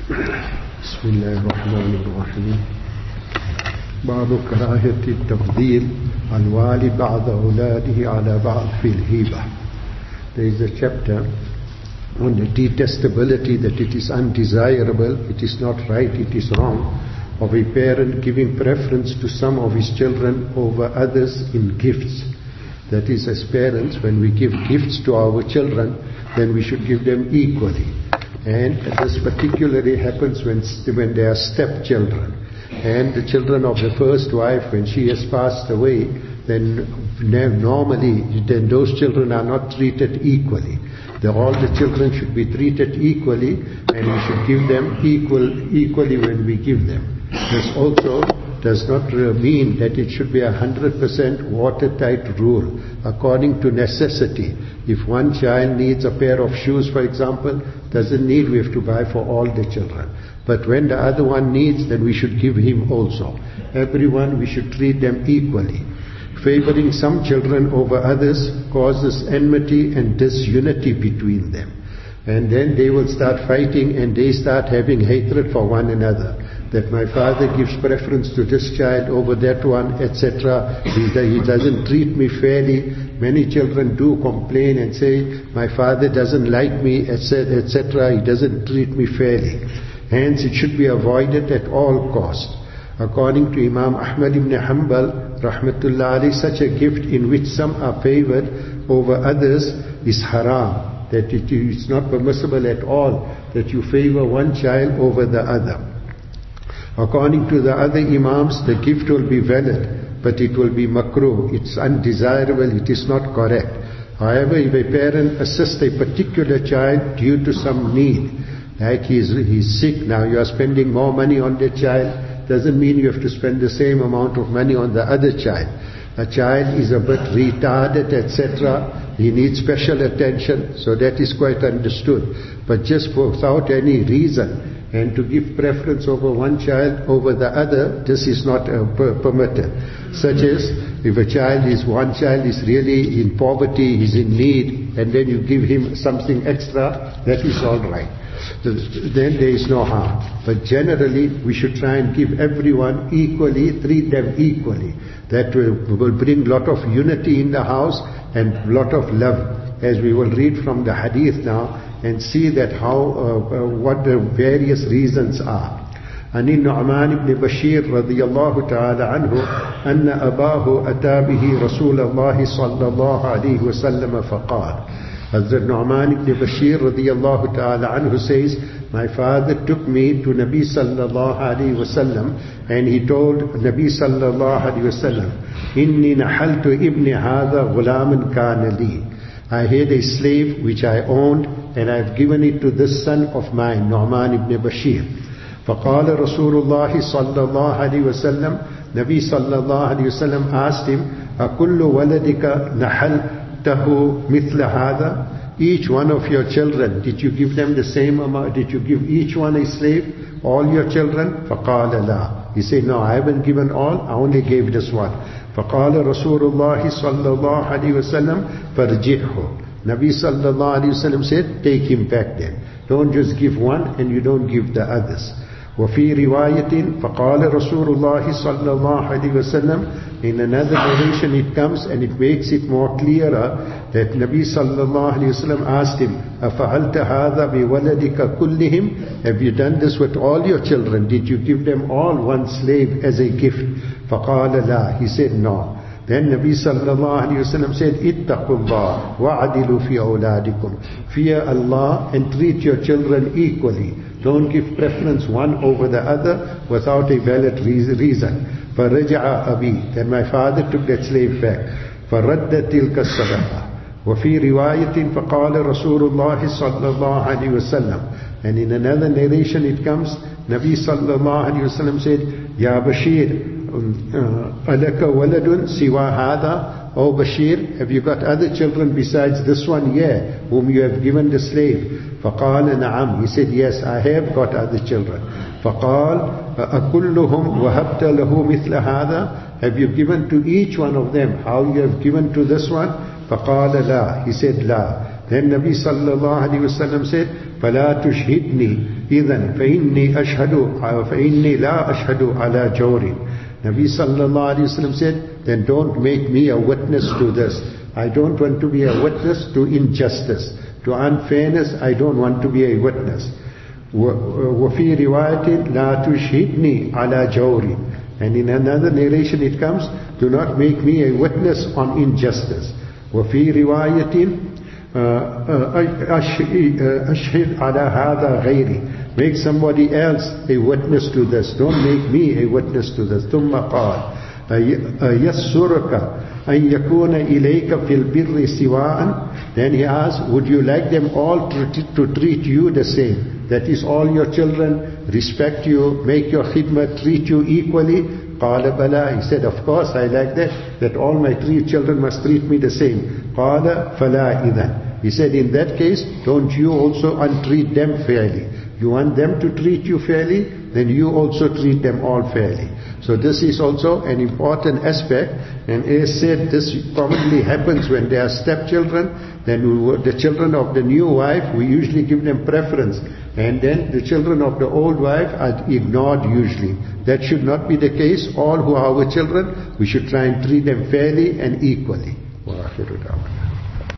بسم الله الرحمن الرحيم. باب كراهة التفضيل الوالد بعض أولاده على بعض في الهبة. There is a chapter on the detestability, that it is undesirable, it is not right, it is wrong, of a parent giving preference to some of his children over others in gifts. That is, as parents, when we give gifts to our children, then we should give them equally. And this particularly happens when they are stepchildren. And the children of the first wife, when she has passed away, then normally those children are not treated equally. All the children should be treated equally, and we should give them equally when we give them. This also does not mean that it should be 100% watertight rule according to necessity. If one child needs a pair of shoes, for example, doesn't need, we have to buy for all the children. But when the other one needs, then we should give him also. Everyone, we should treat them equally. Favoring some children over others causes enmity and disunity between them. And then they will start fighting and they start having hatred for one another. That my father gives preference to this child over that one, etc. He doesn't treat me fairly. Many children do complain and say, my father doesn't like me, etc. He doesn't treat me fairly. Hence it should be avoided at all costs. According to Imam Ahmad ibn Hanbal, rahmatullah alayhi, such a gift in which some are favored over others is haram. That it is not permissible at all that you favor one child over the other. According to the other Imams, the gift will be valid, but it will be makruh. It's undesirable, it is not correct. However, if a parent assists a particular child due to some need, like he's sick now, you are spending more money on the child, doesn't mean you have to spend the same amount of money on the other child. A child is a bit retarded, etc. He needs special attention, so that is quite understood. But just without any reason, and to give preference over one child over the other, this is not permitted. Such as, if one child is really in poverty, he's in need, and then you give him something extra, that is all right. Then there is no harm. But generally, we should try and give everyone equally, treat them equally. That will bring a lot of unity in the house and a lot of love, as we will read from the hadith now and see that what the various reasons are. عن النعمان بن بشير رضي الله تعالى عنه أن أباه أتى به رسول الله صلى الله عليه وسلم فقال. Hazrat Nu'man ibn Bashir radiyallahu ta'ala anhu says, my father took me to Nabi sallallahu alayhi wasallam, and he told Nabi sallallahu alayhi wasallam, inni nahaltu ibni hadha ghulaman kana li. I had a slave which I owned, and I have given it to this son of mine, Nu'man ibn Bashir. فقال رسول الله صلى الله عليه وسلم, Nabi sallallahu alayhi wasallam asked him, أكل ولدك نحلته مثل هذا? Each one of your children, did you give them the same amount? Did you give each one a slave? All your children? فقال لا. He said, no, I haven't given all, I only gave this one. فقال رسول الله صلى الله عليه وسلم فرجعه. Nabi sallallahu alayhi wasallam said, take him back then. Don't just give one and you don't give the others. وفي رواية فقال رسول الله صلى الله عليه وسلم. In another narration it comes and it makes it more clearer that Nabi sallallahu alayhi wasallam asked him, أفعلت هذا بولدك كلهم? Have you done this with all your children? Did you give them all one slave as a gift? فقال لا. He said no. Then Nabi sallallahu alayhi wasallam said, اتقوا الله وعدلوا في أولادكم. Fear Allah and treat your children equally. Don't give preference one over the other without a valid reason. فَرَجَعَ أَبِي. Then my father took that slave back. فَرَدَّ تِلْكَ الصَّدَقَةِ. وَفِي رِوَايَةٍ فَقَالَ رَسُولُ اللَّهِ صَلَّى اللَّهُ عَلَيْهِ وَسَلَّمَ. And in another narration it comes, Nabi sallallahu alayhi wasallam said, Ya Bashir, أَلَكَ وَلَدٌ سِوَى هَذَا? Oh Bashir, have you got other children besides this one here, whom you have given the slave? فقال نعم. He said, yes, I have got other children. فقال أكلهم وهبت له مثل هذا? Have you given to each one of them how you have given to this one? فقال لا. He said لا. Then Nabi sallallahu alayhi wa sallam said, فَلَا تُشْهِدْنِي إِذًا فَإِنِّي لَا أَشْهَدُ عَلَى جَوْرٍ. Nabi sallallahu alayhi wa sallam said, then don't make me a witness to this. I don't want to be a witness to injustice. To unfairness, I don't want to be a witness. وَفِي رِوَايَةٍ لَا تُشْهِدْنِي عَلَى جَوْرٍ. And in another narration it comes, do not make me a witness on injustice. وَفِي رِوَايَةٍ أشهد على هذا غيري. Make somebody else a witness to this. Don't make me a witness to this. ثم قال يسرك أن يكون إليك في البر سواء. Then he asked, would you like them all to treat you the same? That is, all your children respect you, make your khidmah, treat you equally? قال بلى. He said, of course I like that all my 3 children must treat me the same. قال فلا إذن. He said, in that case, don't you also untreat them fairly. You want them to treat you fairly, then you also treat them all fairly. So this is also an important aspect. And as said, this probably happens when they are stepchildren. Then the children of the new wife, we usually give them preference. And then the children of the old wife are ignored usually. That should not be the case. All who are our children, we should try and treat them fairly and equally.